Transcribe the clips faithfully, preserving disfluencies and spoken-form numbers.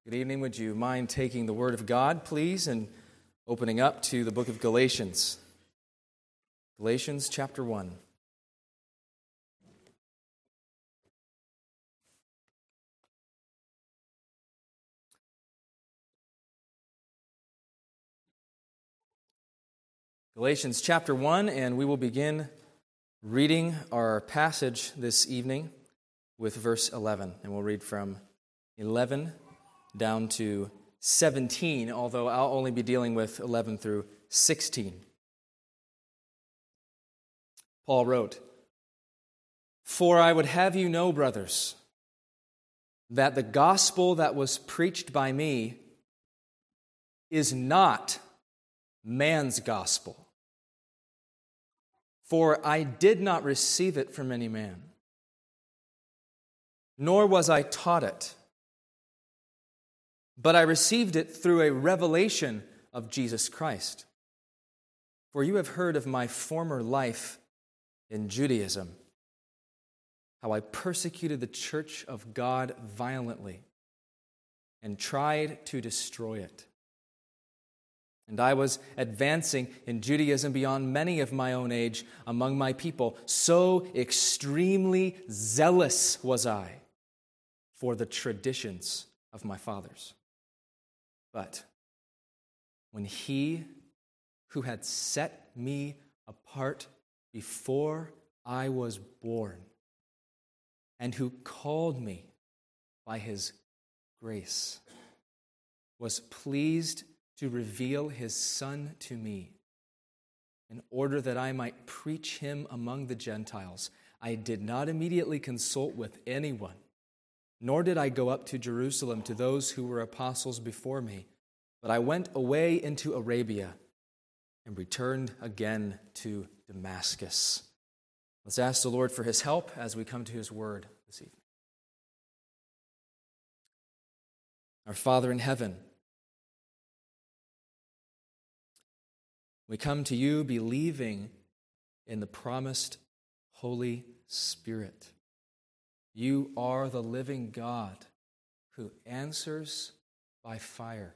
Good evening. Would you mind taking the Word of God, please, and opening up to the book of Galatians? Galatians chapter one. Galatians chapter one, and we will begin reading our passage this evening with verse eleven. And we'll read from eleven down to seventeen, although I'll only be dealing with eleven through sixteen. Paul wrote, "For I would have you know, brothers, that the gospel that was preached by me is not man's gospel. For I did not receive it from any man, nor was I taught it, but I received it through a revelation of Jesus Christ. For you have heard of my former life in Judaism, how I persecuted the church of God violently and tried to destroy it. And I was advancing in Judaism beyond many of my own age among my people. So extremely zealous was I for the traditions of my fathers. But when he who had set me apart before I was born, and who called me by his grace, was pleased to reveal his Son to me, in order that I might preach him among the Gentiles, I did not immediately consult with anyone, nor did I go up to Jerusalem to those who were apostles before me, but I went away into Arabia and returned again to Damascus." Let's ask the Lord for his help as we come to his word this evening. Our Father in heaven, we come to you believing in the promised Holy Spirit. You are the living God who answers by fire.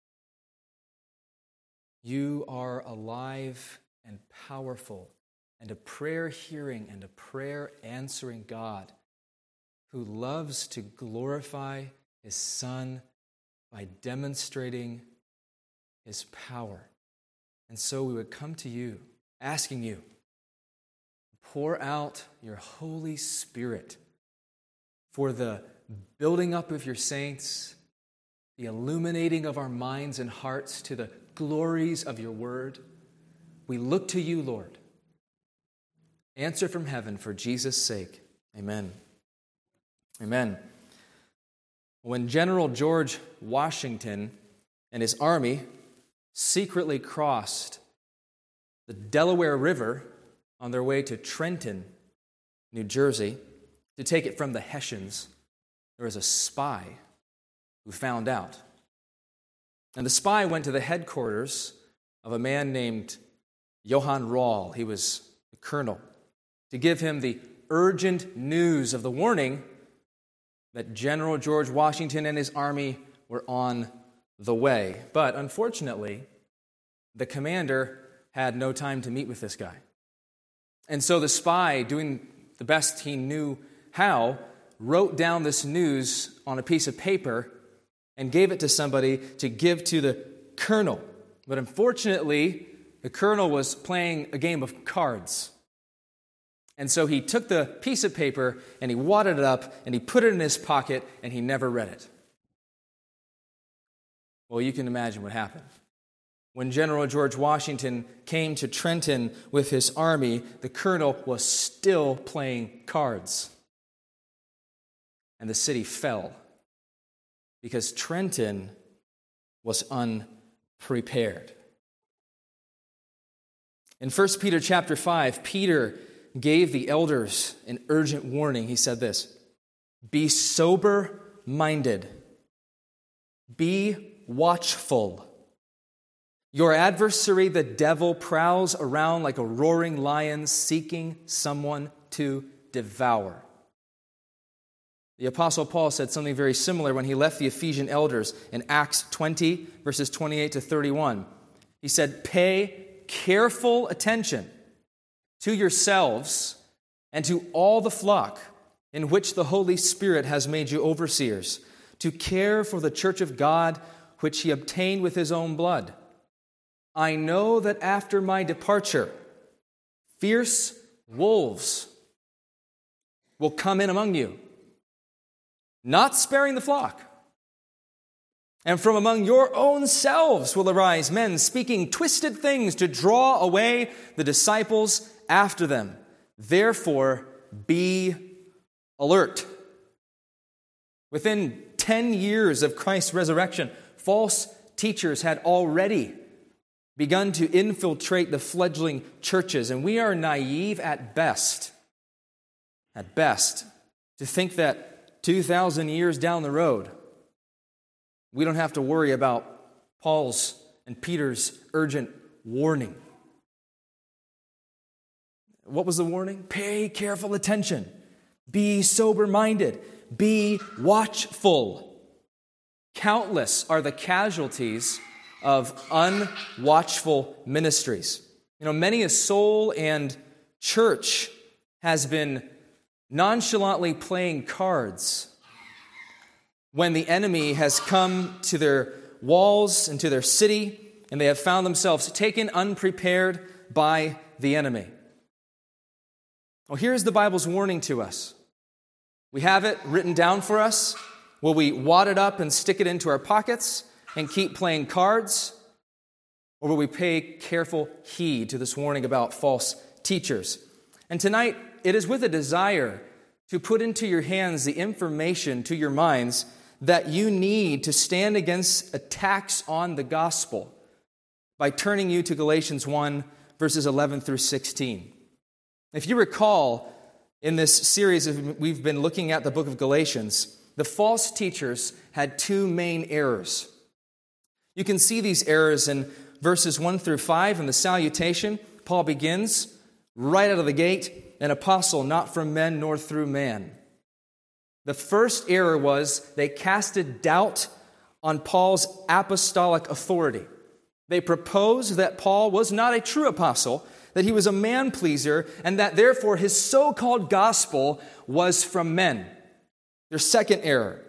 You are alive and powerful and a prayer-hearing and a prayer-answering God who loves to glorify his Son by demonstrating his power. And so we would come to you, asking you, pour out your Holy Spirit for the building up of your saints, the illuminating of our minds and hearts to the glories of your word. We look to you, Lord. Answer from heaven for Jesus' sake. Amen. Amen. When General George Washington and his army secretly crossed the Delaware River on their way to Trenton, New Jersey, to take it from the Hessians, there was a spy who found out. And the spy went to the headquarters of a man named Johann Rall. He was the colonel, to give him the urgent news of the warning that General George Washington and his army were on the way. But unfortunately, the commander had no time to meet with this guy. And so the spy, doing the best he knew how, wrote down this news on a piece of paper and gave it to somebody to give to the colonel. But unfortunately, the colonel was playing a game of cards. And so he took the piece of paper and he wadded it up and he put it in his pocket and he never read it. Well, you can imagine what happened. When General George Washington came to Trenton with his army, the colonel was still playing cards. And the city fell because Trenton was unprepared. In First Peter chapter five, Peter gave the elders an urgent warning. He said this, "Be sober-minded, be watchful. Your adversary, the devil, prowls around like a roaring lion seeking someone to devour. The Apostle Paul said something very similar when he left the Ephesian elders in Acts twenty, verses twenty-eight to thirty-one. He said, "Pay careful attention to yourselves and to all the flock in which the Holy Spirit has made you overseers, to care for the church of God, which he obtained with his own blood. I know that after my departure, fierce wolves will come in among you, not sparing the flock. And from among your own selves will arise men speaking twisted things to draw away the disciples after them. Therefore, be alert." Within ten years of Christ's resurrection, false teachers had already begun to infiltrate the fledgling churches, and we are naive at best, at best, to think that two thousand years down the road, we don't have to worry about Paul's and Peter's urgent warning. What was the warning? Pay careful attention. Be sober-minded. Be watchful. Countless are the casualties of unwatchful ministries. You know, many a soul and church has been nonchalantly playing cards when the enemy has come to their walls and to their city, and they have found themselves taken unprepared by the enemy. Well, here's the Bible's warning to us. We have it written down for us. Will we wad it up and stick it into our pockets and keep playing cards? Or will we pay careful heed to this warning about false teachers? And tonight, it is with a desire to put into your hands the information to your minds that you need to stand against attacks on the gospel by turning you to Galatians one, verses eleven through sixteen. If you recall, in this series, we've been looking at the book of Galatians. The false teachers had two main errors. You can see these errors in verses one through five in the salutation. Paul begins right out of the gate, "An apostle not from men nor through man." The first error was they casted doubt on Paul's apostolic authority. They proposed that Paul was not a true apostle, that he was a man-pleaser, and that therefore his so-called gospel was from men. Their second error,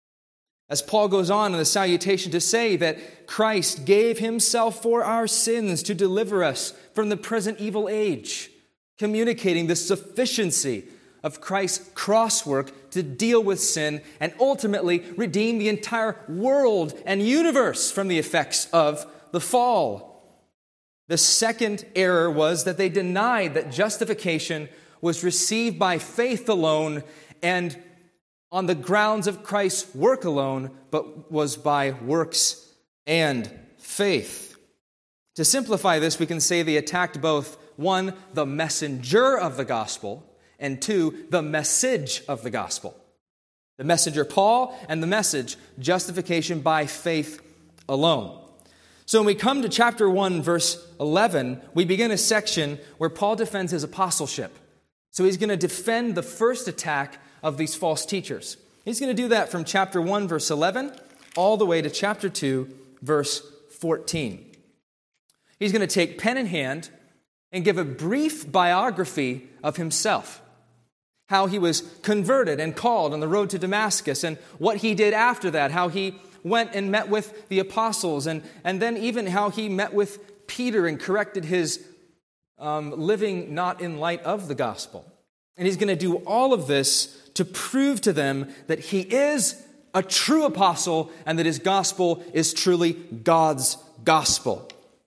as Paul goes on in the salutation to say that Christ gave himself for our sins to deliver us from the present evil age, communicating the sufficiency of Christ's cross work to deal with sin and ultimately redeem the entire world and universe from the effects of the fall. The second error was that they denied that justification was received by faith alone and on the grounds of Christ's work alone, but was by works and faith. To simplify this, we can say they attacked both, one, the messenger of the gospel, and two, the message of the gospel. The messenger, Paul, and the message, justification by faith alone. So when we come to chapter one, verse eleven, we begin a section where Paul defends his apostleship. So he's going to defend the first attack of these false teachers. He's going to do that from chapter one, verse eleven, all the way to chapter two, verse fourteen. He's going to take pen in hand and give a brief biography of himself, how he was converted and called on the road to Damascus, and what he did after that, how he went and met with the apostles, and, and then even how he met with Peter and corrected his um, living not in light of the gospel. And he's going to do all of this to prove to them that he is a true apostle and that his gospel is truly God's gospel.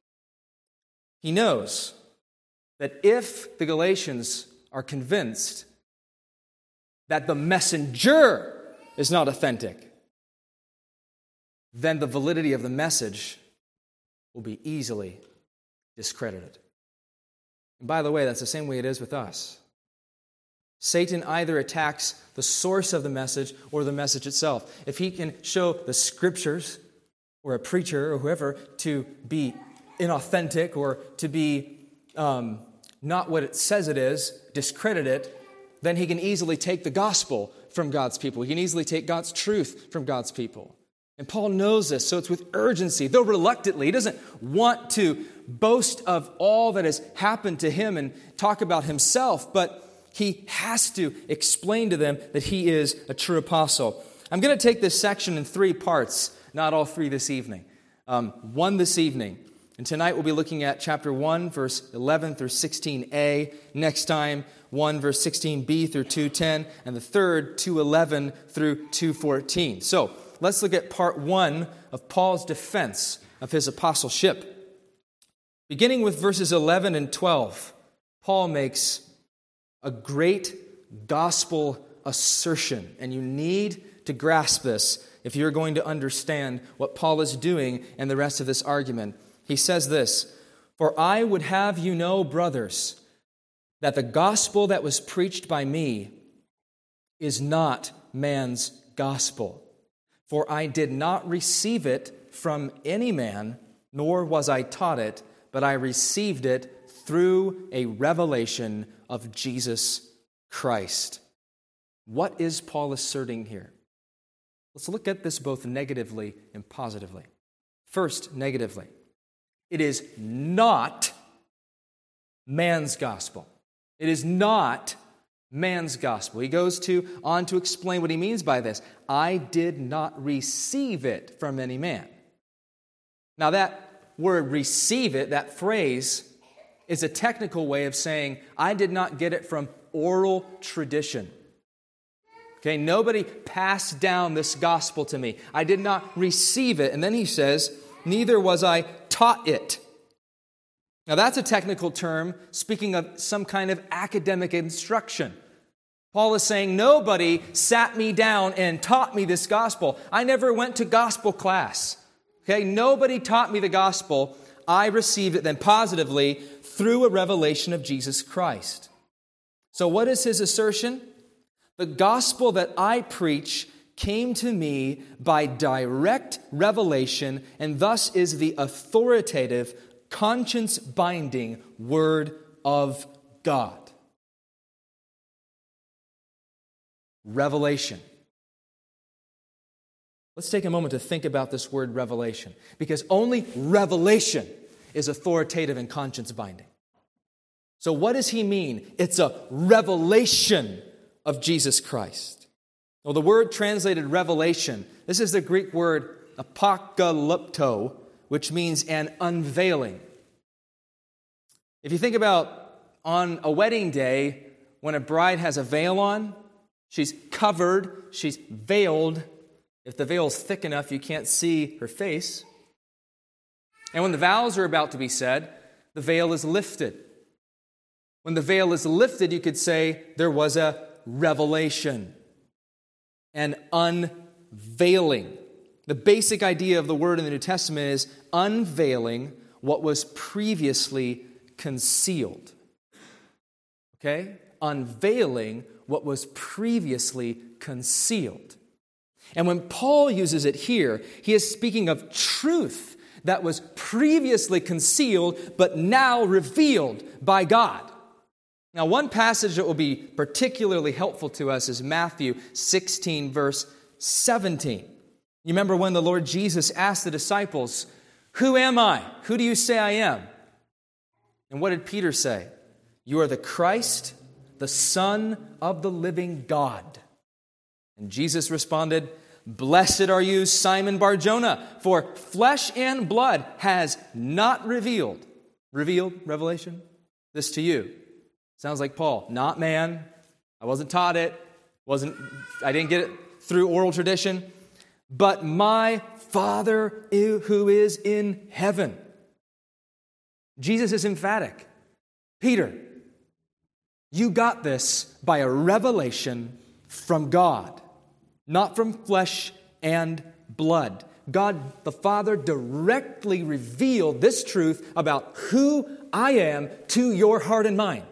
He knows that if the Galatians are convinced that the messenger is not authentic, then the validity of the message will be easily discredited. And by the way, that's the same way it is with us. Satan either attacks the source of the message or the message itself. If he can show the scriptures or a preacher or whoever to be inauthentic or to be um, not what it says it is, discredit it, then he can easily take the gospel from God's people. He can easily take God's truth from God's people. And Paul knows this, so it's with urgency, though reluctantly. He doesn't want to boast of all that has happened to him and talk about himself, but he has to explain to them that he is a true apostle. I'm going to take this section in three parts, not all three this evening. Um, one this evening. And tonight we'll be looking at chapter one, verse eleven through sixteen a. Next time, one, verse sixteen b through two ten. And the third, two eleven through two fourteen. So, let's look at part one of Paul's defense of his apostleship. Beginning with verses eleven and twelve, Paul makes a great gospel assertion, and you need to grasp this if you're going to understand what Paul is doing and the rest of this argument. He says this, "For I would have you know, brothers, that the gospel that was preached by me is not man's gospel. For I did not receive it from any man, nor was I taught it, but I received it through a revelation of Jesus Christ." What is Paul asserting here? Let's look at this both negatively and positively. First, negatively. It is not man's gospel. It is not man's gospel. He goes to on to explain what he means by this. I did not receive it from any man. Now that word receive it, that phrase, is a technical way of saying I did not get it from oral tradition. Okay, nobody passed down this gospel to me. I did not receive it. And then he says, neither was I taught it. Now that's a technical term speaking of some kind of academic instruction. Paul is saying, nobody sat me down and taught me this gospel. I never went to gospel class. Okay, nobody taught me the gospel. I received it then positively through a revelation of Jesus Christ. So what is his assertion? The gospel that I preach came to me by direct revelation and thus is the authoritative, conscience-binding Word of God. Revelation. Let's take a moment to think about this word revelation, because only revelation is authoritative and conscience-binding. So what does he mean? It's a revelation of Jesus Christ. Well, the word translated revelation, this is the Greek word apokalypto, which means an unveiling. If you think about on a wedding day, when a bride has a veil on, she's covered, she's veiled. If the veil's thick enough, you can't see her face. And when the vows are about to be said, the veil is lifted. When the veil is lifted, you could say there was a revelation, an unveiling. The basic idea of the word in the New Testament is unveiling what was previously concealed. Okay? Unveiling what was previously concealed. And when Paul uses it here, he is speaking of truth that was previously concealed but now revealed by God. Now, one passage that will be particularly helpful to us is Matthew sixteen, verse seventeen. You remember when the Lord Jesus asked the disciples, "Who am I? Who do you say I am?" And what did Peter say? "You are the Christ, the Son of the living God." And Jesus responded, "Blessed are you, Simon Bar-Jonah, for flesh and blood has not revealed," revealed, revelation, "this to you." Sounds like Paul, not man. I wasn't taught it. Wasn't I didn't get it through oral tradition. But my Father who is in heaven. Jesus is emphatic. Peter, you got this by a revelation from God, not from flesh and blood. God the Father directly revealed this truth about who I am to your heart and mind.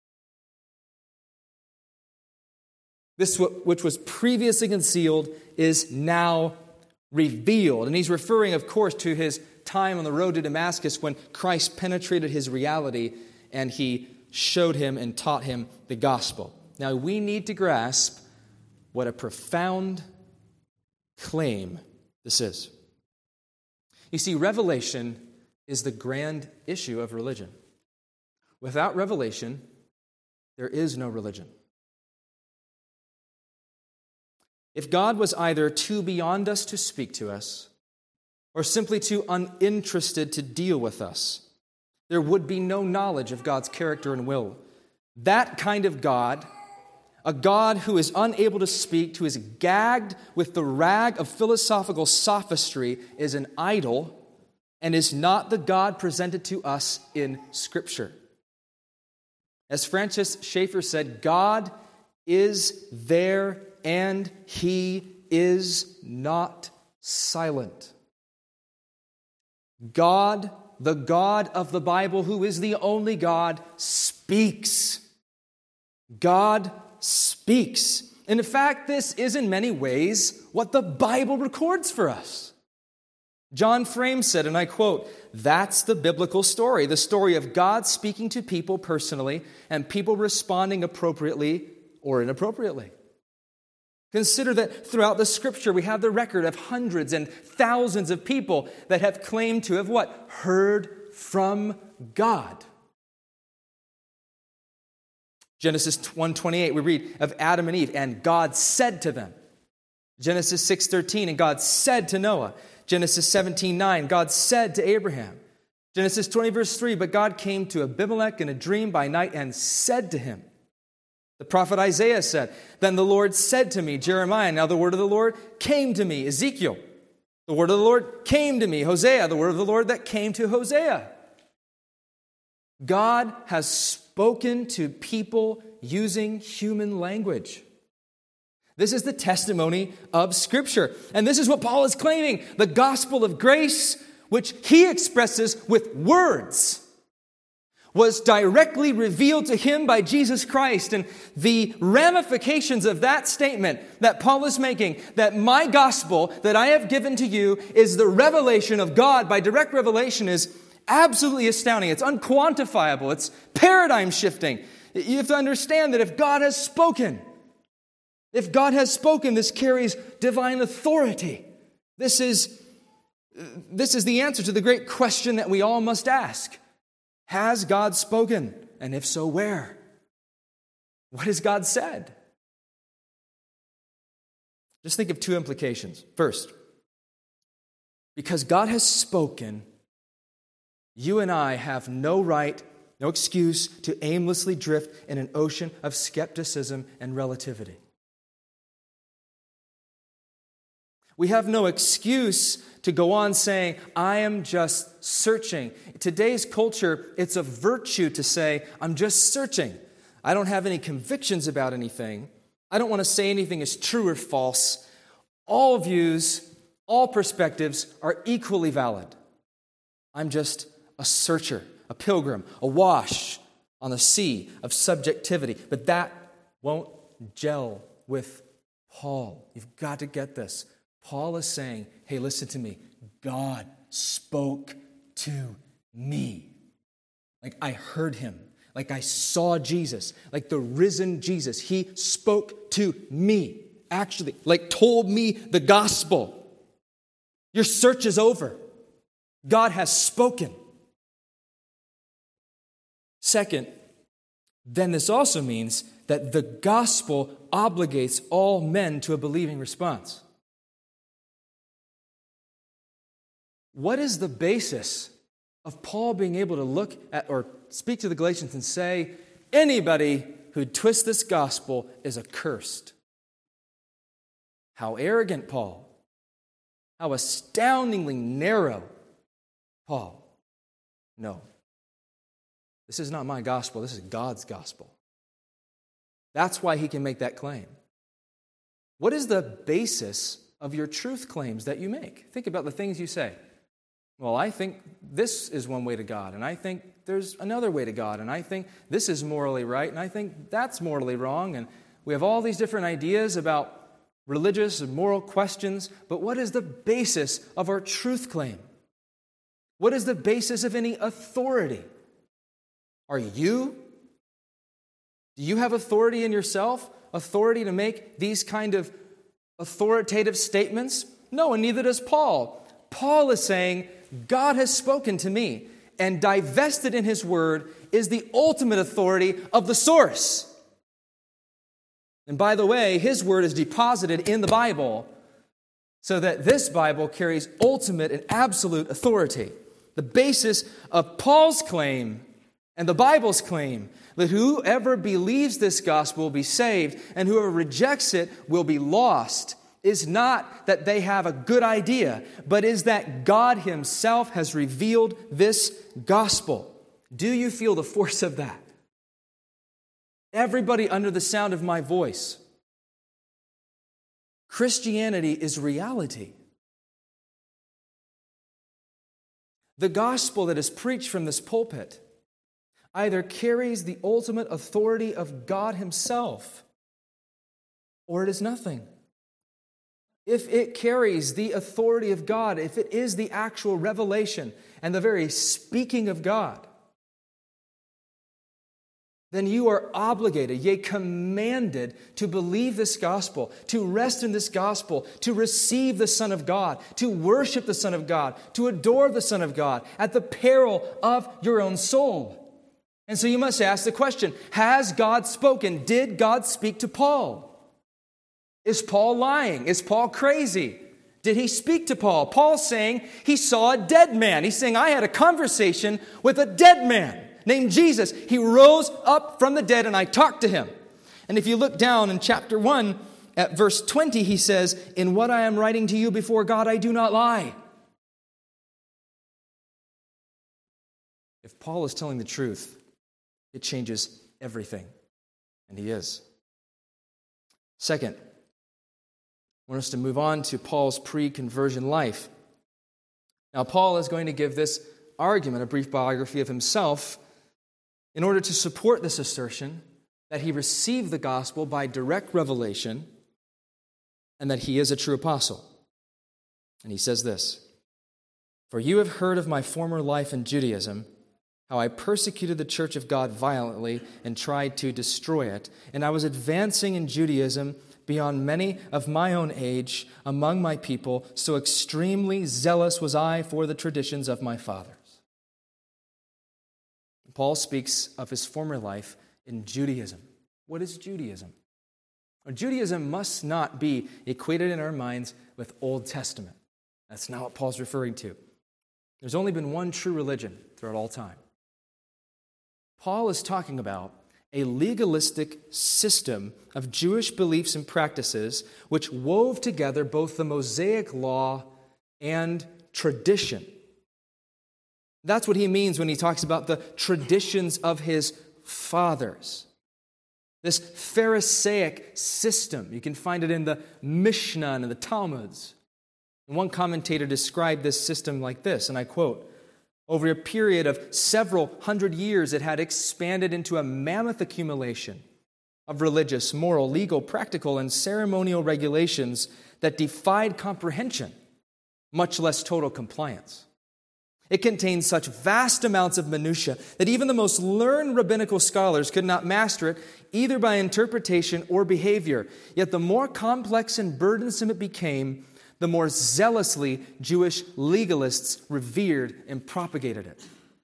This, which was previously concealed, is now revealed. And he's referring, of course, to his time on the road to Damascus when Christ penetrated his reality and he showed him and taught him the gospel. Now, we need to grasp what a profound claim this is. You see, revelation is the grand issue of religion. Without revelation, there is no religion. If God was either too beyond us to speak to us, or simply too uninterested to deal with us, there would be no knowledge of God's character and will. That kind of God, a God who is unable to speak, who is gagged with the rag of philosophical sophistry, is an idol and is not the God presented to us in Scripture. As Francis Schaeffer said, God is there and He is not silent. God, the God of the Bible, who is the only God, speaks. God speaks. And in fact, this is in many ways what the Bible records for us. John Frame said, and I quote, "That's the biblical story, the story of God speaking to people personally and people responding appropriately or inappropriately." Consider that throughout the Scripture we have the record of hundreds and thousands of people that have claimed to have what? Heard from God. Genesis one twenty-eight, we read of Adam and Eve, and God said to them. Genesis six thirteen, and God said to Noah. Genesis seventeen nine, God said to Abraham. Genesis twenty verse three, but God came to Abimelech in a dream by night and said to him. The prophet Isaiah said, then the Lord said to me, Jeremiah, now the word of the Lord came to me. Ezekiel, the word of the Lord came to me. Hosea, the word of the Lord that came to Hosea. God has spoken to people using human language. This is the testimony of Scripture. And this is what Paul is claiming. The gospel of grace, which he expresses with words, was directly revealed to him by Jesus Christ. And the ramifications of that statement that Paul is making, that my gospel that I have given to you is the revelation of God by direct revelation, is absolutely astounding. It's unquantifiable. It's paradigm shifting. You have to understand that if God has spoken, if God has spoken, this carries divine authority. This is, this is the answer to the great question that we all must ask. Has God spoken? And if so, where? What has God said? Just think of two implications. First, because God has spoken, you and I have no right, no excuse to aimlessly drift in an ocean of skepticism and relativity. We have no excuse to go on saying, I am just searching. In today's culture, it's a virtue to say, I'm just searching. I don't have any convictions about anything. I don't want to say anything is true or false. All views, all perspectives are equally valid. I'm just a searcher, a pilgrim, awash on the sea of subjectivity. But that won't gel with Paul. You've got to get this. Paul is saying, hey, listen to me. God spoke to me. Like I heard him. Like I saw Jesus. Like the risen Jesus. He spoke to me. Actually, like told me the gospel. Your search is over. God has spoken. Second, then this also means that the gospel obligates all men to a believing response. What is the basis of Paul being able to look at or speak to the Galatians and say, anybody who twists this gospel is accursed? How arrogant, Paul. How astoundingly narrow, Paul. No. This is not my gospel. This is God's gospel. That's why he can make that claim. What is the basis of your truth claims that you make? Think about the things you say. Well, I think this is one way to God, and I think there's another way to God, and I think this is morally right, and I think that's morally wrong, and we have all these different ideas about religious and moral questions, but what is the basis of our truth claim? What is the basis of any authority? Are you? Do you have authority in yourself? Authority to make these kind of authoritative statements? No, and neither does Paul. Paul is saying, God has spoken to me, and divested in his word is the ultimate authority of the source. And by the way, his word is deposited in the Bible so that this Bible carries ultimate and absolute authority. The basis of Paul's claim and the Bible's claim that whoever believes this gospel will be saved and whoever rejects it will be lost is not that they have a good idea, but is that God himself has revealed this gospel. Do you feel the force of that? Everybody under the sound of my voice, Christianity is reality. The gospel that is preached from this pulpit either carries the ultimate authority of God himself, or it is nothing. If it carries the authority of God, if it is the actual revelation and the very speaking of God, then you are obligated, yea, commanded to believe this gospel, to rest in this gospel, to receive the Son of God, to worship the Son of God, to adore the Son of God at the peril of your own soul. And so you must ask the question, has God spoken? Did God speak to Paul? Is Paul lying? Is Paul crazy? Did he speak to Paul? Paul's saying he saw a dead man. He's saying, I had a conversation with a dead man named Jesus. He rose up from the dead and I talked to him. And if you look down in chapter one at verse twenty, he says, in what I am writing to you before God, I do not lie. If Paul is telling the truth, it changes everything. And he is. Second, I want us to move on to Paul's pre-conversion life. Now, Paul is going to give this argument, a brief biography of himself, in order to support this assertion that he received the gospel by direct revelation and that he is a true apostle. And he says this, for you have heard of my former life in Judaism, how I persecuted the church of God violently and tried to destroy it. And I was advancing in Judaism beyond many of my own age among my people, so extremely zealous was I for the traditions of my fathers. Paul speaks of his former life in Judaism. What is Judaism? Well, Judaism must not be equated in our minds with Old Testament. That's not what Paul's referring to. There's only been one true religion throughout all time. Paul is talking about a legalistic system of Jewish beliefs and practices which wove together both the Mosaic law and tradition. That's what he means when he talks about the traditions of his fathers. This Pharisaic system, you can find it in the Mishnah and the Talmuds. And one commentator described this system like this, and I quote, over a period of several hundred years, it had expanded into a mammoth accumulation of religious, moral, legal, practical, and ceremonial regulations that defied comprehension, much less total compliance. It contained such vast amounts of minutiae that even the most learned rabbinical scholars could not master it, either by interpretation or behavior. Yet the more complex and burdensome it became, the more zealously Jewish legalists revered and propagated it.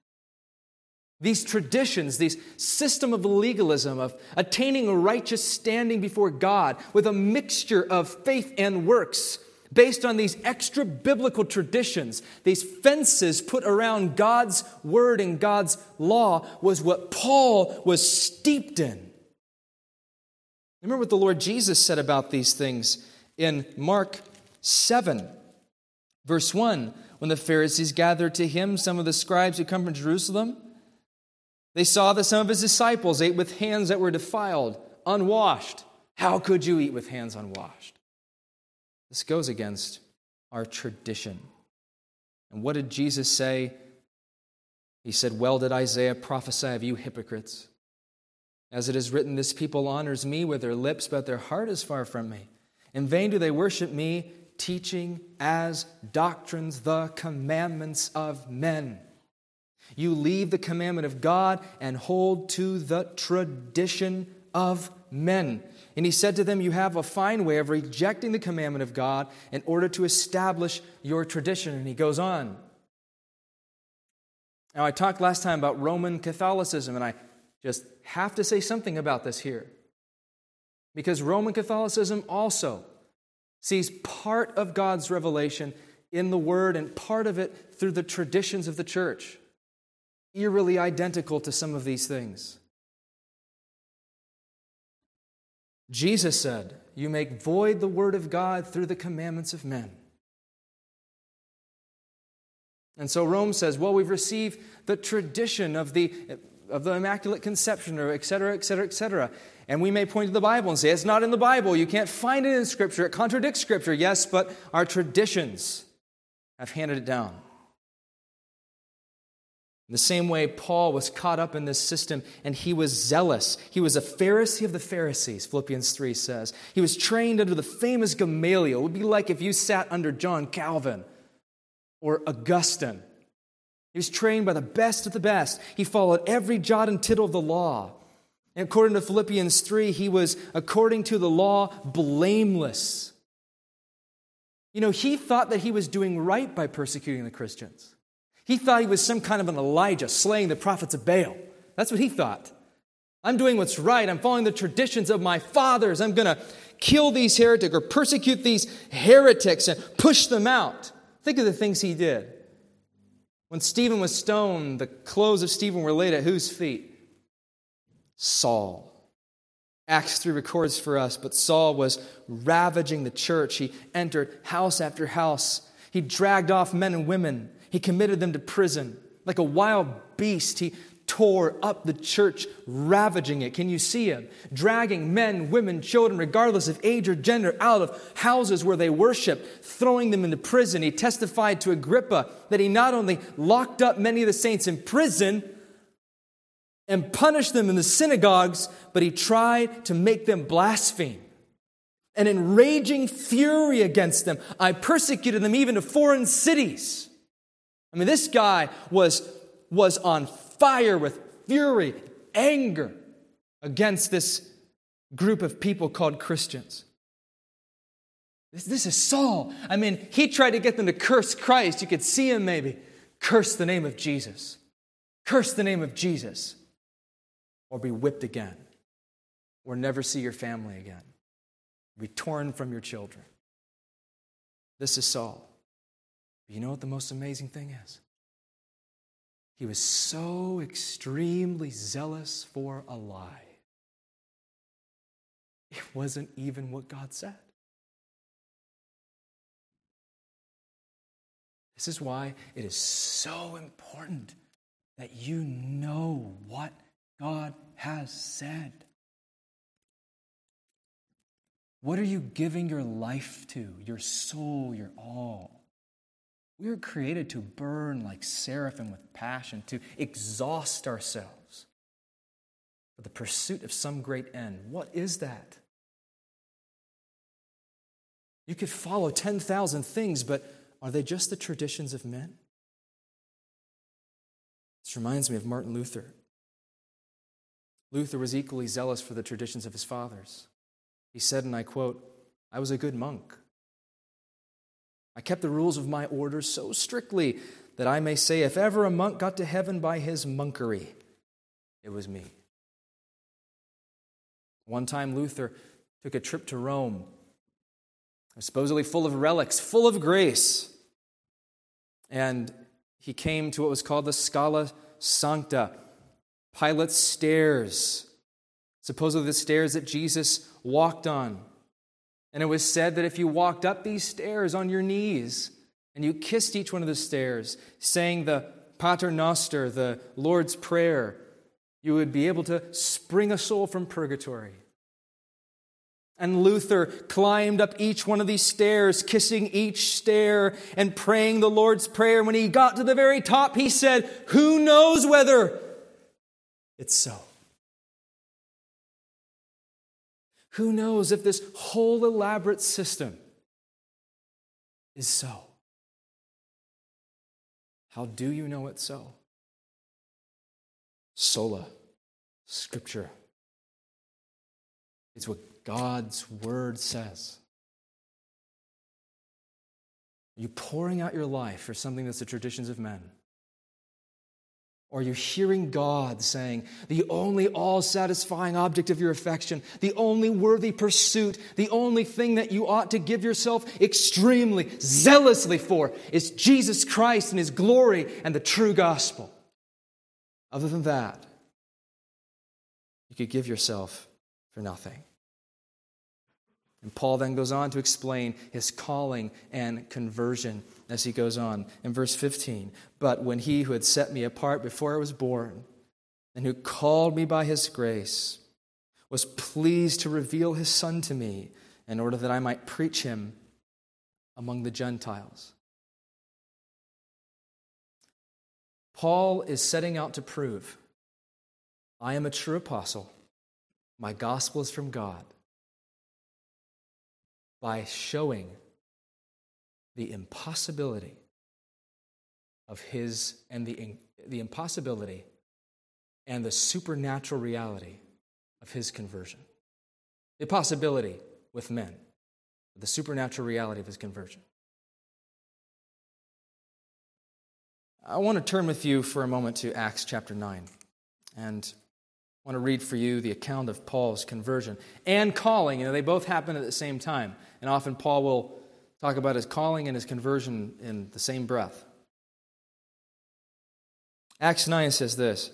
These traditions, this system of legalism, of attaining a righteous standing before God with a mixture of faith and works, based on these extra biblical traditions, these fences put around God's word and God's law, was what Paul was steeped in. Remember what the Lord Jesus said about these things in Mark seven, verse one, when the Pharisees gathered to him some of the scribes who come from Jerusalem. They saw that some of his disciples ate with hands that were defiled, unwashed. How could you eat with hands unwashed? This goes against our tradition. And what did Jesus say? He said, well did Isaiah prophesy of you hypocrites. As it is written, this people honors me with their lips, but their heart is far from me. In vain do they worship me, teaching as doctrines the commandments of men. You leave the commandment of God and hold to the tradition of men. And he said to them, you have a fine way of rejecting the commandment of God in order to establish your tradition. And he goes on. Now, I talked last time about Roman Catholicism, and I just have to say something about this here. Because Roman Catholicism also sees part of God's revelation in the Word and part of it through the traditions of the church, eerily identical to some of these things. Jesus said, you make void the word of God through the commandments of men. And so Rome says, well, we've received the tradition of the, of the Immaculate Conception, or et cetera, et cetera, et cetera. And we may point to the Bible and say, it's not in the Bible. You can't find it in Scripture. It contradicts Scripture. Yes, but our traditions have handed it down. In the same way, Paul was caught up in this system, and he was zealous. He was a Pharisee of the Pharisees, Philippians three says. He was trained under the famous Gamaliel. It would be like if you sat under John Calvin or Augustine. He was trained by the best of the best. He followed every jot and tittle of the law. And according to Philippians three, he was, according to the law, blameless. You know, he thought that he was doing right by persecuting the Christians. He thought he was some kind of an Elijah slaying the prophets of Baal. That's what he thought. I'm doing what's right. I'm following the traditions of my fathers. I'm going to kill these heretics or persecute these heretics and push them out. Think of the things he did. When Stephen was stoned, the clothes of Stephen were laid at whose feet? Saul. Acts three records for us, but Saul was ravaging the church. He entered house after house. He dragged off men and women. He committed them to prison. Like a wild beast, he tore up the church, ravaging it. Can you see him? Dragging men, women, children, regardless of age or gender, out of houses where they worship, throwing them into prison. He testified to Agrippa that he not only locked up many of the saints in prison and punished them in the synagogues, but he tried to make them blaspheme. And in raging fury against them, I persecuted them even to foreign cities. I mean, this guy was, was on fire with fury, anger against this group of people called Christians. This, this is Saul. I mean, he tried to get them to curse Christ. You could see him maybe. Curse the name of Jesus. Curse the name of Jesus. Or be whipped again. Or never see your family again. Be torn from your children. This is Saul. But you know what the most amazing thing is? He was so extremely zealous for a lie. It wasn't even what God said. This is why it is so important that you know what God has said. What are you giving your life to, your soul, your all? We are created to burn like seraphim with passion, to exhaust ourselves for the pursuit of some great end. What is that? You could follow ten thousand things, but are they just the traditions of men? This reminds me of Martin Luther. Luther was equally zealous for the traditions of his fathers. He said, and I quote, I was a good monk. I kept the rules of my order so strictly that I may say, if ever a monk got to heaven by his monkery, it was me. One time Luther took a trip to Rome, supposedly full of relics, full of grace. And he came to what was called the Scala Sancta, Pilate's stairs, supposedly the stairs that Jesus walked on. And it was said that if you walked up these stairs on your knees and you kissed each one of the stairs, saying the Pater Noster, the Lord's Prayer, you would be able to spring a soul from purgatory. And Luther climbed up each one of these stairs, kissing each stair and praying the Lord's Prayer. When he got to the very top, he said, who knows whether it's so? Who knows if this whole elaborate system is so? How do you know it's so? Sola Scriptura. It's what God's word says. Are you pouring out your life for something that's the traditions of men? Or are you hearing God saying, the only all-satisfying object of your affection, the only worthy pursuit, the only thing that you ought to give yourself extremely, zealously for is Jesus Christ and His glory and the true gospel? Other than that, you could give yourself for nothing. And Paul then goes on to explain his calling and conversion as he goes on in verse fifteen. But when He who had set me apart before I was born, and who called me by His grace, was pleased to reveal His Son to me, in order that I might preach Him among the Gentiles. Paul is setting out to prove, I am a true apostle. My gospel is from God. By showing the impossibility of his and the, the impossibility and the supernatural reality of his conversion. The possibility with men, the supernatural reality of his conversion. I want to turn with you for a moment to Acts chapter nine, and I want to read for you the account of Paul's conversion and calling. You know, they both happen at the same time. And often Paul will talk about his calling and his conversion in the same breath. Acts nine says this,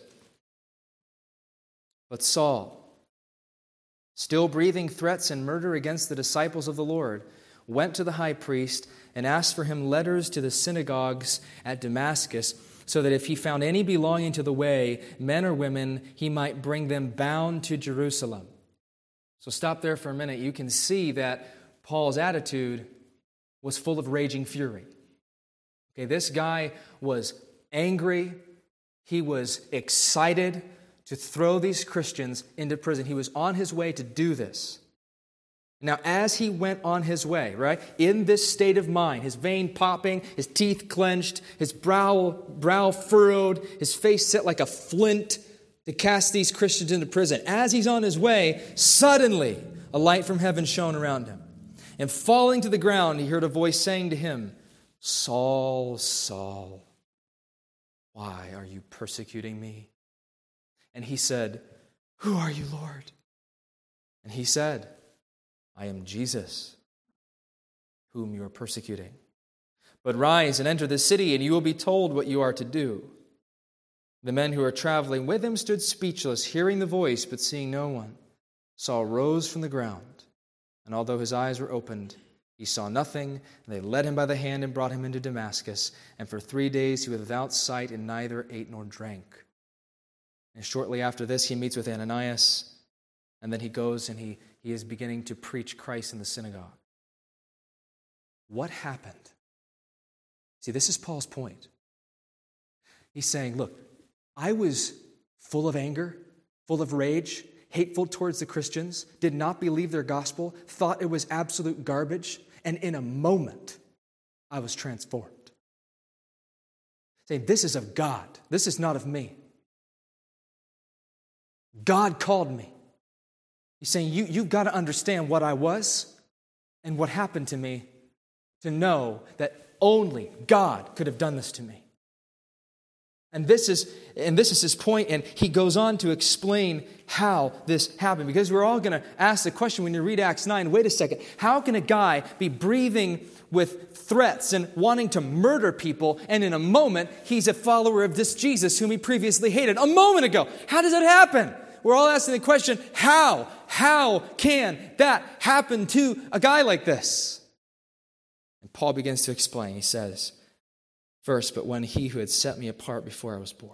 but Saul, still breathing threats and murder against the disciples of the Lord, went to the high priest and asked for him letters to the synagogues at Damascus, so that if he found any belonging to the way, men or women, he might bring them bound to Jerusalem. So stop there for a minute. You can see that Paul's attitude was full of raging fury. Okay, this guy was angry. He was excited to throw these Christians into prison. He was on his way to do this. Now, as he went on his way, right, in this state of mind, his vein popping, his teeth clenched, his brow, brow furrowed, his face set like a flint to cast these Christians into prison. As he's on his way, suddenly a light from heaven shone around him. And falling to the ground, he heard a voice saying to him, Saul, Saul, why are you persecuting me? And he said, who are you, Lord? And he said, I am Jesus, whom you are persecuting. But rise and enter the city, and you will be told what you are to do. The men who were traveling with him stood speechless, hearing the voice, but seeing no one. Saul rose from the ground, and although his eyes were opened, he saw nothing, and they led him by the hand and brought him into Damascus. And for three days he was without sight, and neither ate nor drank. And shortly after this, he meets with Ananias, and then he goes and he He is beginning to preach Christ in the synagogue. What happened? See, this is Paul's point. He's saying, look, I was full of anger, full of rage, hateful towards the Christians, did not believe their gospel, thought it was absolute garbage, and in a moment, I was transformed. Saying, this is of God. This is not of me. God called me. He's saying, you, you've got to understand what I was and what happened to me to know that only God could have done this to me. And this is and this is his point, and he goes on to explain how this happened. Because we're all going to ask the question when you read Acts nine, wait a second, how can a guy be breathing with threats and wanting to murder people, and in a moment, he's a follower of this Jesus whom he previously hated a moment ago? How does that happen? We're all asking the question, how? How can that happen to a guy like this? And Paul begins to explain. He says, first, but when he who had set me apart before I was born.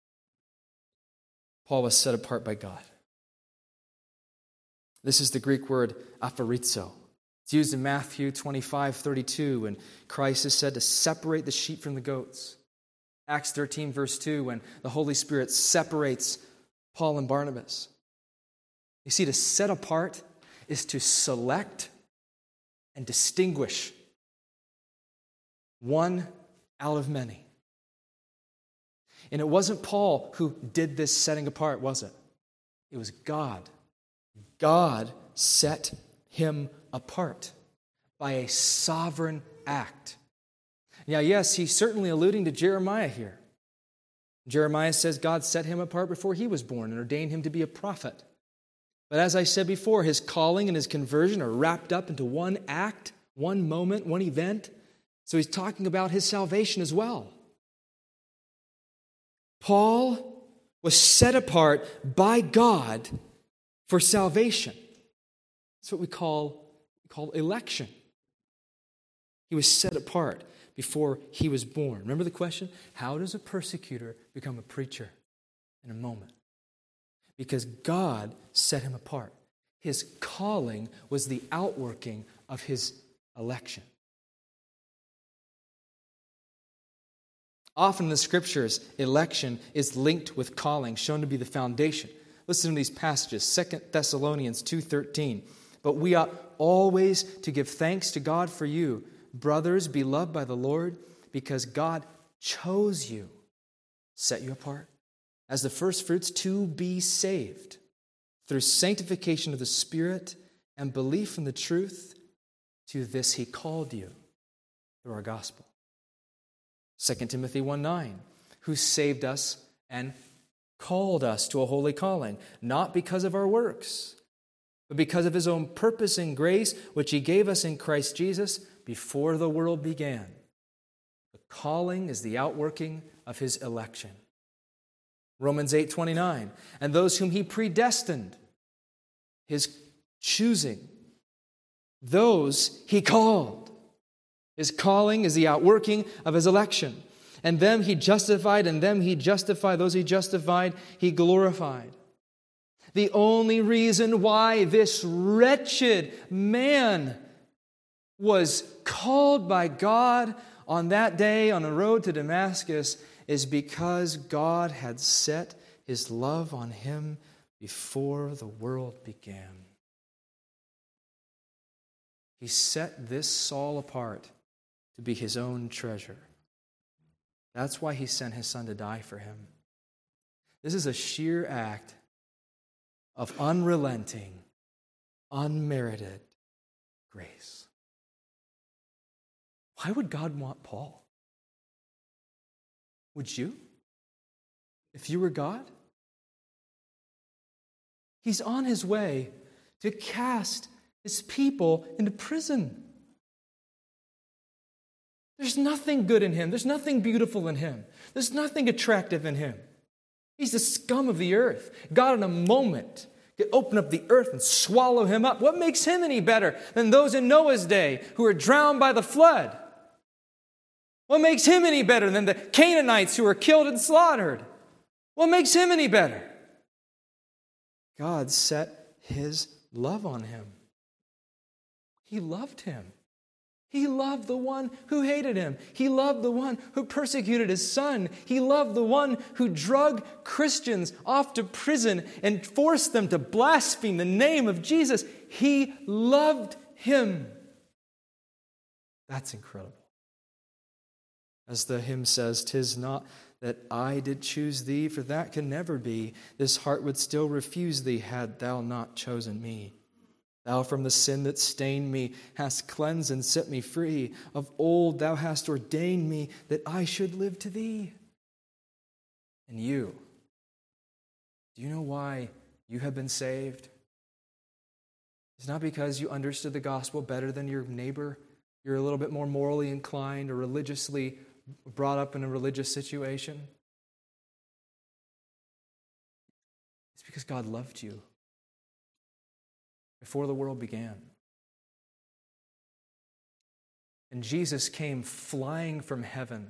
Paul was set apart by God. This is the Greek word aphorizo. It's used in Matthew twenty-five thirty-two when Christ is said to separate the sheep from the goats. Acts thirteen verse two when the Holy Spirit separates Paul and Barnabas. You see, to set apart is to select and distinguish one out of many. And it wasn't Paul who did this setting apart, was it? It was God. God set him apart by a sovereign act. Now, yes, he's certainly alluding to Jeremiah here. Jeremiah says God set him apart before he was born and ordained him to be a prophet. But as I said before, his calling and his conversion are wrapped up into one act, one moment, one event. So he's talking about his salvation as well. Paul was set apart by God for salvation. That's what we call, we call election. He was set apart before he was born. Remember the question? How does a persecutor become a preacher in a moment? Because God set him apart. His calling was the outworking of his election. Often in the Scriptures, election is linked with calling, shown to be the foundation. Listen to these passages, Second Thessalonians two thirteen. But we ought always to give thanks to God for you, brothers, beloved by the Lord, because God chose you, set you apart, as the firstfruits to be saved, through sanctification of the Spirit and belief in the truth. To this he called you through our gospel. Second Timothy one nine, who saved us and called us to a holy calling, not because of our works, but because of his own purpose and grace, which he gave us in Christ Jesus before the world began. The calling is the outworking of his election. Romans eight twenty-nine, and those whom he predestined, his choosing, those he called. His calling is the outworking of his election. And them he justified, and them he justified, those he justified, he glorified. The only reason why this wretched man was called by God on that day on the road to Damascus is because God had set his love on him before the world began. He set this Saul apart to be his own treasure. That's why he sent his son to die for him. This is a sheer act of unrelenting, unmerited grace. Why would God want Paul? Would you? If you were God? He's on his way to cast his people into prison. There's nothing good in him. There's nothing beautiful in him. There's nothing attractive in him. He's the scum of the earth. God in a moment could open up the earth and swallow him up. What makes him any better than those in Noah's day who were drowned by the flood? What makes him any better than the Canaanites who were killed and slaughtered? What makes him any better? God set his love on him. He loved him. He loved the one who hated him. He loved the one who persecuted his son. He loved the one who drug Christians off to prison and forced them to blaspheme the name of Jesus. He loved him. That's incredible. As the hymn says, "'Tis not that I did choose thee, for that can never be. This heart would still refuse thee, had thou not chosen me. Thou from the sin that stained me hast cleansed and set me free. Of old thou hast ordained me that I should live to thee." And you, do you know why you have been saved? It's not because you understood the gospel better than your neighbor. You're a little bit more morally inclined or religiously brought up in a religious situation. It's because God loved you before the world began. And Jesus came flying from heaven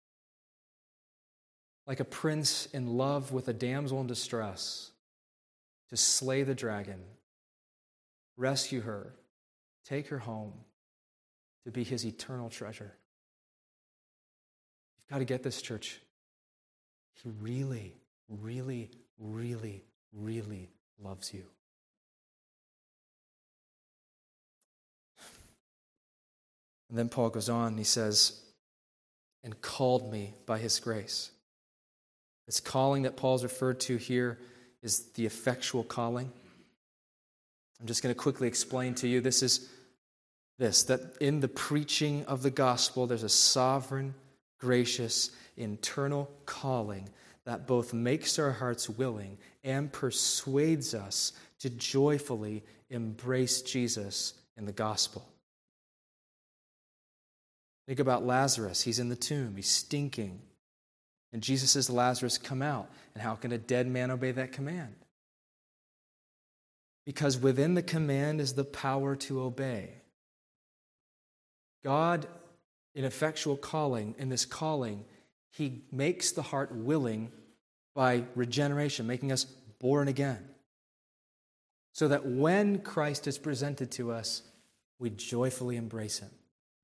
like a prince in love with a damsel in distress to slay the dragon, rescue her, take her home to be his eternal treasure. You've got to get this, church. He really, really, really, really loves you. And then Paul goes on and he says, "And called me by his grace." This calling that Paul's referred to here is the effectual calling. I'm just going to quickly explain to you. This is this, that in the preaching of the gospel, there's a sovereign, gracious, internal calling that both makes our hearts willing and persuades us to joyfully embrace Jesus in the gospel. Think about Lazarus. He's in the tomb. He's stinking. And Jesus says to Lazarus, come out. And how can a dead man obey that command? Because within the command is the power to obey. God, in effectual calling, in this calling, He makes the heart willing by regeneration, making us born again. So that when Christ is presented to us, we joyfully embrace Him.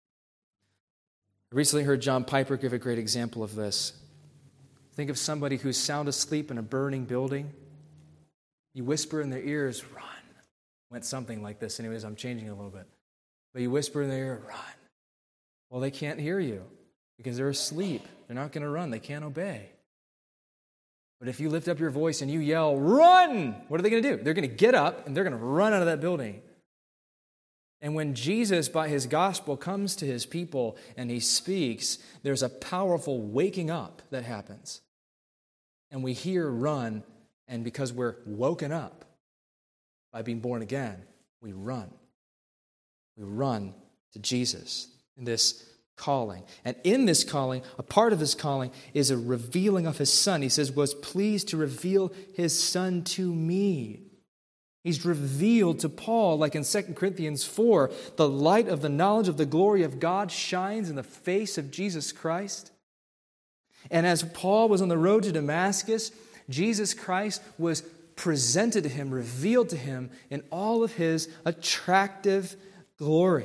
I recently heard John Piper give a great example of this. Think of somebody who's sound asleep in a burning building. You whisper in their ears, run. Went something like this. Anyways, I'm changing it a little bit. But you whisper in their ear, run. Well, they can't hear you because they're asleep. They're not going to run. They can't obey. But if you lift up your voice and you yell, run, what are they going to do? They're going to get up and they're going to run out of that building. And when Jesus, by His gospel, comes to His people and He speaks, there's a powerful waking up that happens. And we hear run, and because we're woken up by being born again, we run. We run to Jesus in this calling. And in this calling, a part of His calling is a revealing of His Son. He says, was pleased to reveal His Son to me. He's revealed to Paul, like in Second Corinthians four, the light of the knowledge of the glory of God shines in the face of Jesus Christ. And as Paul was on the road to Damascus, Jesus Christ was presented to him, revealed to him in all of His attractive glory.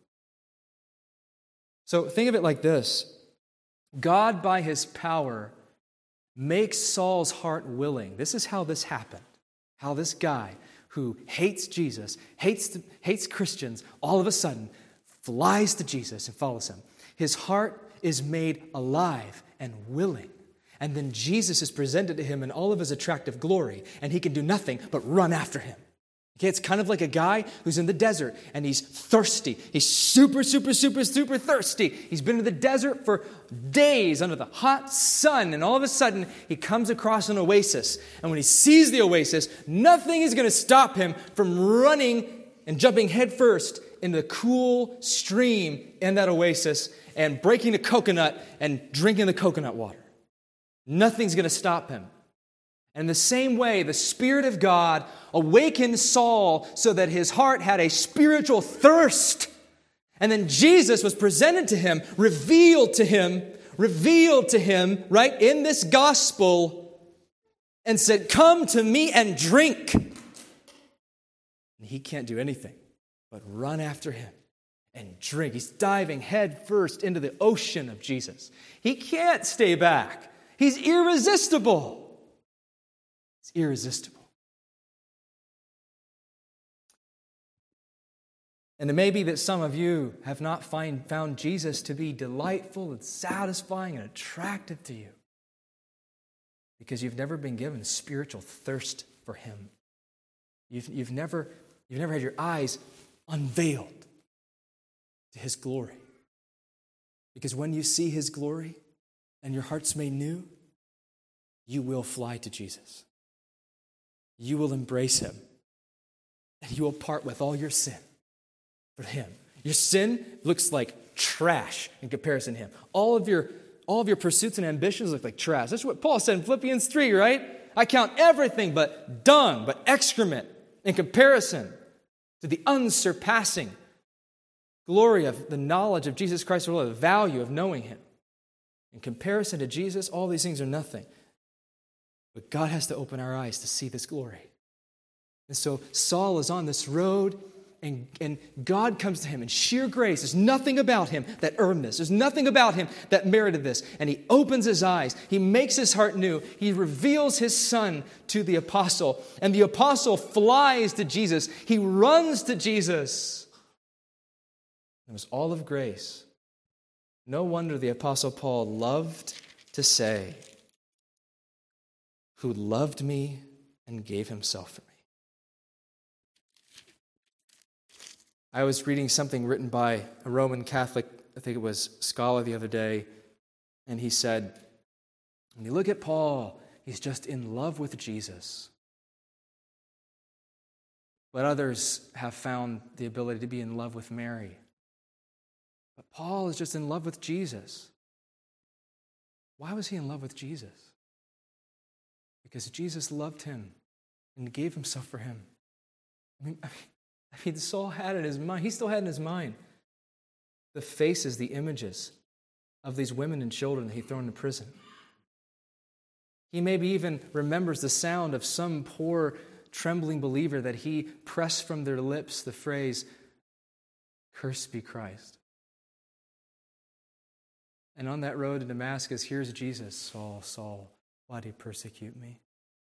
So think of it like this. God, by His power, makes Saul's heart willing. This is how this happened. How this guy who hates Jesus, hates, hates Christians, all of a sudden flies to Jesus and follows Him. His heart is made alive and willing. And then Jesus is presented to him in all of His attractive glory, and he can do nothing but run after Him. Okay, it's kind of like a guy who's in the desert and he's thirsty. He's super, super, super, super thirsty. He's been in the desert for days under the hot sun, and all of a sudden he comes across an oasis. And when he sees the oasis, nothing is going to stop him from running and jumping headfirst into the cool stream in that oasis and breaking the coconut and drinking the coconut water. Nothing's going to stop him. And in the same way, the Spirit of God awakened Saul so that his heart had a spiritual thirst. And then Jesus was presented to him, revealed to him, revealed to him, right, in this gospel, and said, come to me and drink. And he can't do anything but run after Him and drink. He's diving head first into the ocean of Jesus. He can't stay back. He's irresistible. It's irresistible. And it may be that some of you have not find, found Jesus to be delightful and satisfying and attractive to you because you've never been given spiritual thirst for Him. You've, you've, never, you've never had your eyes unveiled to His glory. Because when you see His glory and your heart's made new, you will fly to Jesus. You will embrace Him. And you will part with all your sin for Him. Your sin looks like trash in comparison to Him. All of your, all of your pursuits and ambitions look like trash. That's what Paul said in Philippians three, right? I count everything but dung, but excrement in comparison to the unsurpassing glory of the knowledge of Jesus Christ, or the value of knowing Him. In comparison to Jesus, all these things are nothing. But God has to open our eyes to see this glory. And so Saul is on this road, and, and God comes to him in sheer grace. There's nothing about him that earned this. There's nothing about him that merited this. And He opens his eyes. He makes his heart new. He reveals His Son to the apostle. And the apostle flies to Jesus. He runs to Jesus. It was all of grace. No wonder the apostle Paul loved to say, who loved me and gave Himself for me. I was reading something written by a Roman Catholic, I think it was scholar the other day, and he said, when you look at Paul, he's just in love with Jesus. But others have found the ability to be in love with Mary. But Paul is just in love with Jesus. Why was he in love with Jesus? Because Jesus loved him and gave himself for him. I mean, I mean, Saul had in his mind, he still had in his mind the faces, the images of these women and children that he thrown into prison. He maybe even remembers the sound of some poor, trembling believer that he pressed from their lips the phrase, "Cursed be Christ." And on that road to Damascus, here's Jesus, "Saul, Saul, why do you persecute me?"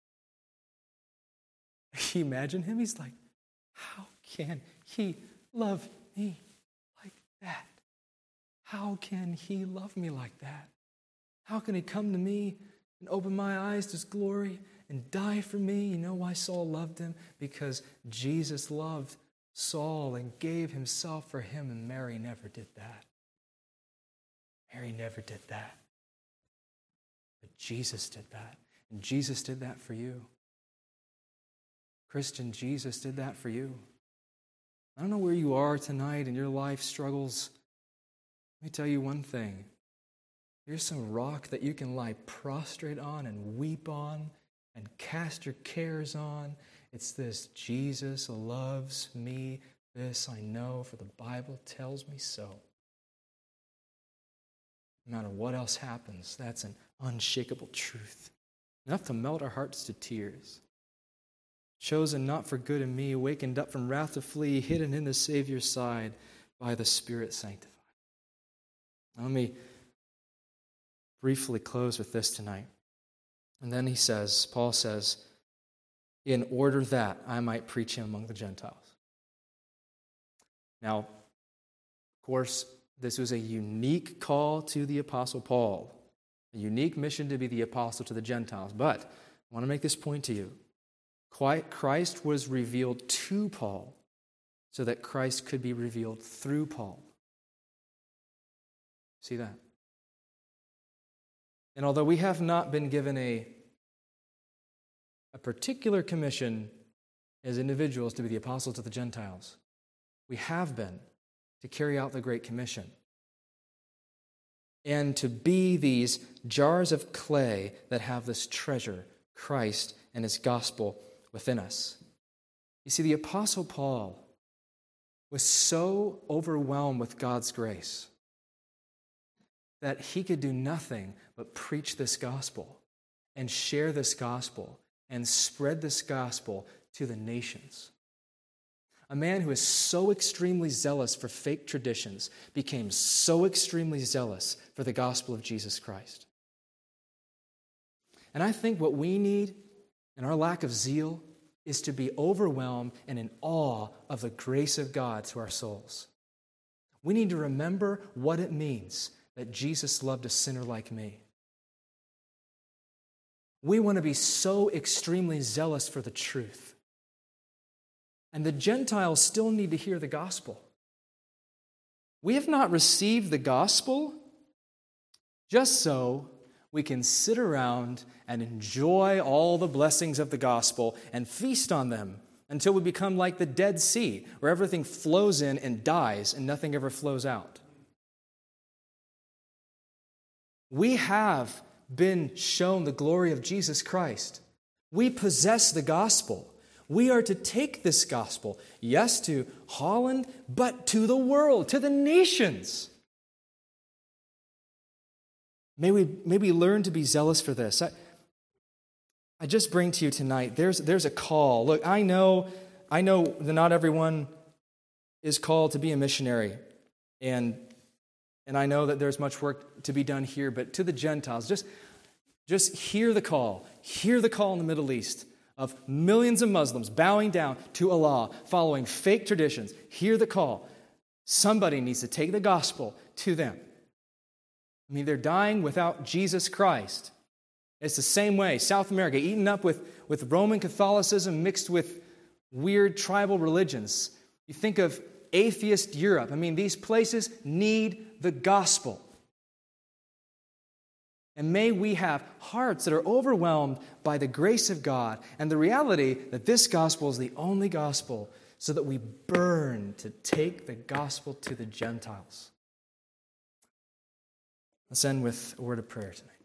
Can you imagine him? He's like, how can he love me like that? How can he love me like that? How can he come to me and open my eyes to his glory and die for me? You know why Saul loved him? Because Jesus loved Saul and gave himself for him, and Mary never did that. Mary never did that. But Jesus did that. And Jesus did that for you. Christian, Jesus did that for you. I don't know where you are tonight in your life struggles. Let me tell you one thing. Here's some rock that you can lie prostrate on and weep on and cast your cares on. It's this: Jesus loves me. This I know, for the Bible tells me so. No matter what else happens, that's an unshakable truth. Enough to melt our hearts to tears. Chosen not for good in me, awakened up from wrath to flee, hidden in the Savior's side, by the Spirit sanctified. Now, let me briefly close with this tonight. And then he says, Paul says, in order that I might preach him among the Gentiles. Now, of course, this was a unique call to the Apostle Paul, a unique mission to be the apostle to the Gentiles. But I want to make this point to you. Christ was revealed to Paul so that Christ could be revealed through Paul. See that? And although we have not been given a, a particular commission as individuals to be the apostles to the Gentiles, we have been to carry out the Great Commission and to be these jars of clay that have this treasure, Christ and his gospel, within us. You see, the Apostle Paul was so overwhelmed with God's grace that he could do nothing but preach this gospel and share this gospel and spread this gospel to the nations. A man who is so extremely zealous for fake traditions became so extremely zealous for the gospel of Jesus Christ. And I think what we need in our lack of zeal is to be overwhelmed and in awe of the grace of God to our souls. We need to remember what it means that Jesus loved a sinner like me. We want to be so extremely zealous for the truth. And the Gentiles still need to hear the gospel. We have not received the gospel just so we can sit around and enjoy all the blessings of the gospel and feast on them until we become like the Dead Sea, where everything flows in and dies and nothing ever flows out. We have been shown the glory of Jesus Christ. We possess the gospel. We are to take this gospel, yes, to Holland, but to the world, to the nations. May we, may we learn to be zealous for this. I, I just bring to you tonight, there's, there's a call. Look, I know, I know that not everyone is called to be a missionary, and, and I know that there's much work to be done here, but to the Gentiles, just, just hear the call. Hear the call in the Middle East of millions of Muslims bowing down to Allah, following fake traditions. Hear the call. Somebody needs to take the gospel to them. I mean, they're dying without Jesus Christ. It's the same way. South America, eaten up with, with Roman Catholicism mixed with weird tribal religions. You think of atheist Europe. I mean, these places need the gospel. And may we have hearts that are overwhelmed by the grace of God and the reality that this gospel is the only gospel, so that we burn to take the gospel to the Gentiles. Let's end with a word of prayer tonight.